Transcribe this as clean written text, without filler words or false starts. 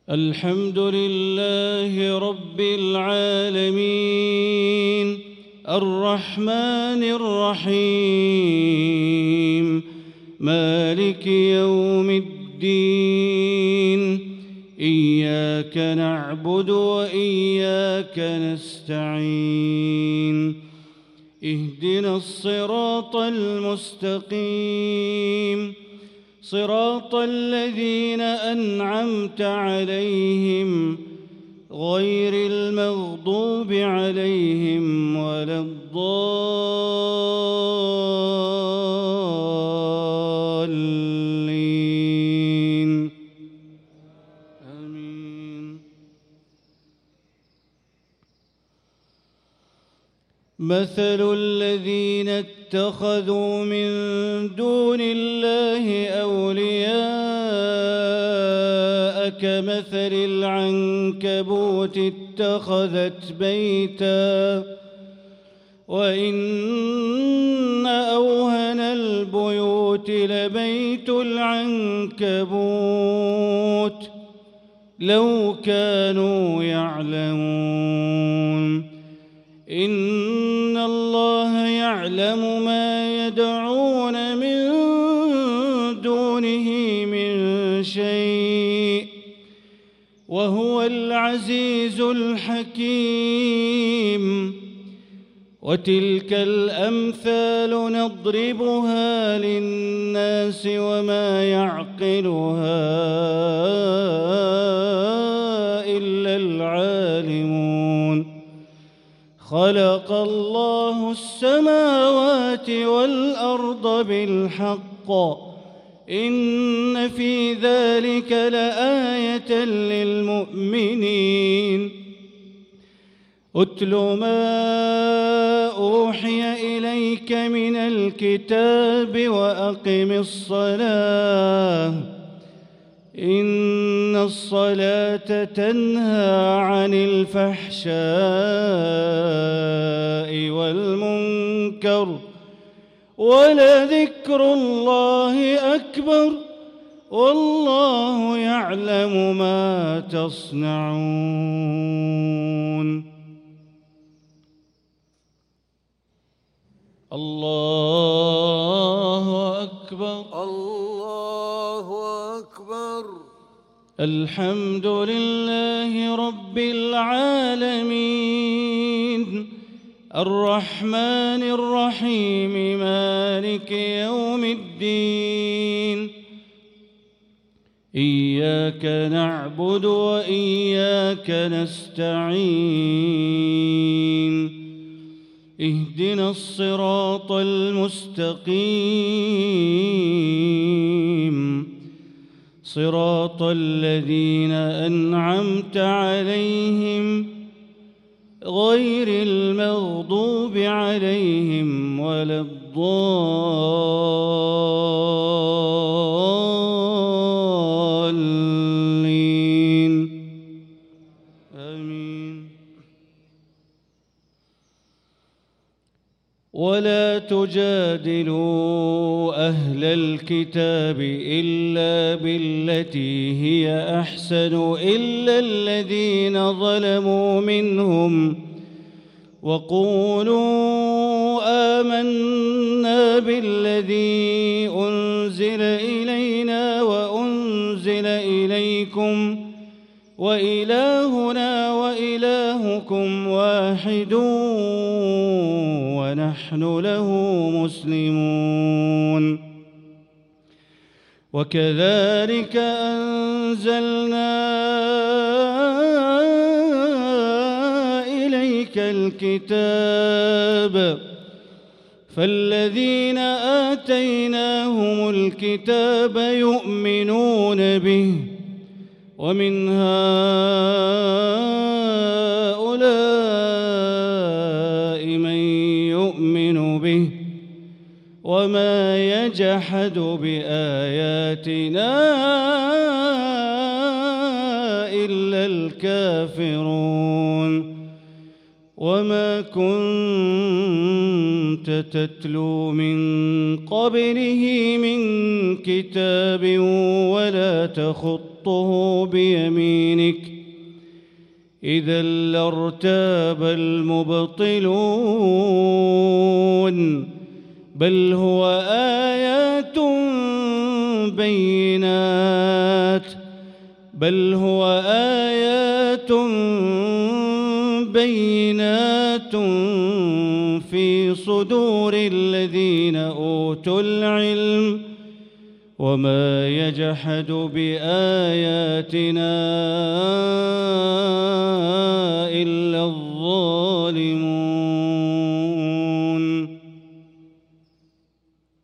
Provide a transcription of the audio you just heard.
الحمد لله رب العالمين الرحمن الرحيم مالك يوم الدين إياك نعبد وإياك نستعين اهدنا الصراط المستقيم صراط الذين أنعمت عليهم غير المغضوب عليهم ولا الضالين آمين. مثل الذين اتخذوا من دون الله أولياء كمثل العنكبوت اتخذت بيتا وإن أوهن البيوت لبيت العنكبوت لو كانوا يعلمون إن الله يعلم ما يدعون من دونه من شيء وهو العزيز الحكيم. وتلك الأمثال نضربها للناس وما يعقلها إلا العالمون. خلق الله السماوات والأرض بالحق إن في ذلك لآية للمؤمنين. أتل ما أوحي إليك من الكتاب وأقم الصلاة إن الصلاة تنهى عن الفحشاء والمنكر ولذكر الله أكبر والله يعلم ما تصنعون. الله أكبر الله أكبر. الحمد لله رب العالمين الرحمن الرحيم مالك يوم الدين إياك نعبد وإياك نستعين اهدنا الصراط المستقيم صراط الذين أنعمت عليهم غير المغضوب عليهم ولا الضالين آمين. ولا تجادلوا أهل الكتاب إلا بالتي هي أحسن إلا الذين ظلموا منهم وقولوا آمنا بالذي أنزل إلينا وأنزل إليكم وإلهنا وإلهكم واحد ونحن له مسلمون. وكذلك أنزلنا إليك الكتاب فالذين آتيناهم الكتاب يؤمنون به ومن هؤلاء من يؤمن به وما يجحد بآياتنا إلا الكافرون. وما كنت تتلو من قبله من كتاب ولا تخط تخطه بيمينك إذا لارتاب المبطلون بل هو آيات بينات في صدور الذين أوتوا العلم وما يجحد بآياتنا إلا الظالمون.